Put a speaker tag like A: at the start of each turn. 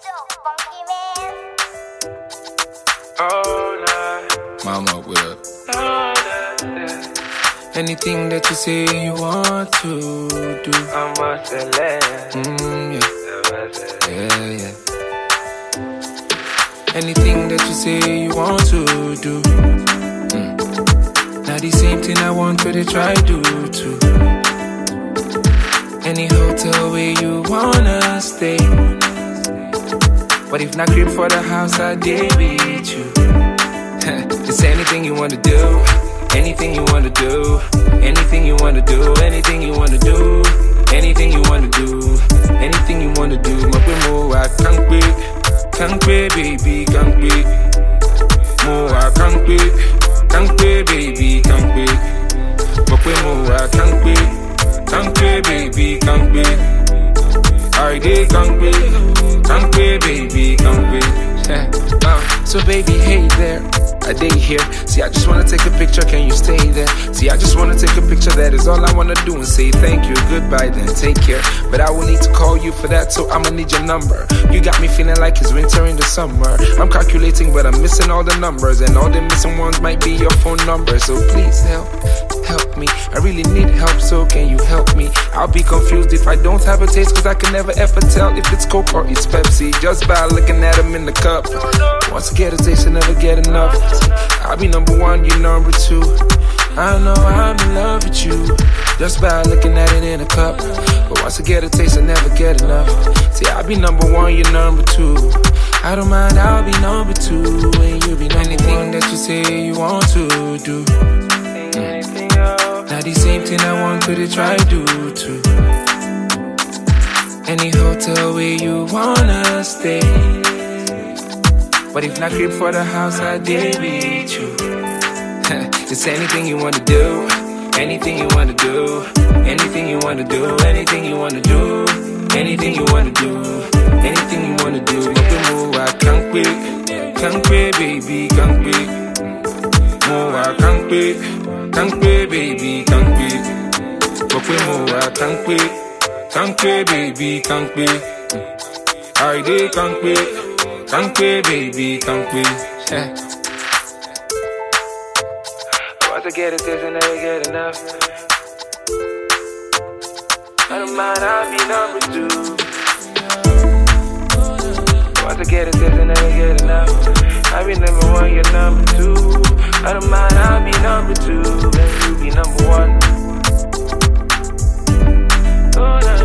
A: Mama, what up? Anything that you say you want to do,
B: I'm watching
A: yeah. Anything that you say you want to do, now the same thing I want to try do too. Any hotel where you wanna stay, but if not crib for the house, I did with you. It's anything you wanna do, anything you wanna do, anything you wanna do, anything you wanna do, anything you wanna do, anything you wanna do. I can't be, baby, can't be. More I can't be, baby, can't be. I can't be, baby, can't be. I did can't be, baby, can't be. So baby, hey there, I day here. See, I just wanna take a picture, can you stay there? See, I just wanna take a picture, that is all I wanna do, and say thank you, goodbye, then take care. But I will need to call you for that, so I'ma need your number. You got me feeling like it's winter in the summer. I'm calculating, but I'm missing all the numbers, and all the missing ones might be your phone number. So please help me. I really need help, so can you help me? I'll be confused if I don't have a taste, cause I can never ever tell if it's Coke or it's Pepsi, just by looking at them in the cup. Once I get a taste, I never get enough. I'll be number one, you number two. I know I'm in love with you, just by looking at it in a cup. But once I get a taste, I never get enough. See, I'll be number one, you number two. I don't mind, I'll be number two, and you be number anything one. That you say you want to do, now the same thing I want to try do too. Any hotel where you wanna stay, but if not crib for the house, I did with you. It's anything you wanna do, anything you wanna do, anything you wanna do, anything you wanna do, anything you wanna do, anything you wanna do. I can't be, baby, can't be. More I can't be, baby, can't be. I can't be, baby, can't be. I did can't be, baby, can't be. Once I get a taste, I never get enough. I don't mind, I'll be number two. Once I get a taste, I never get enough. I'll be number one, you're number two. I don't mind, I'll be number two, and you be number one. Oh, no.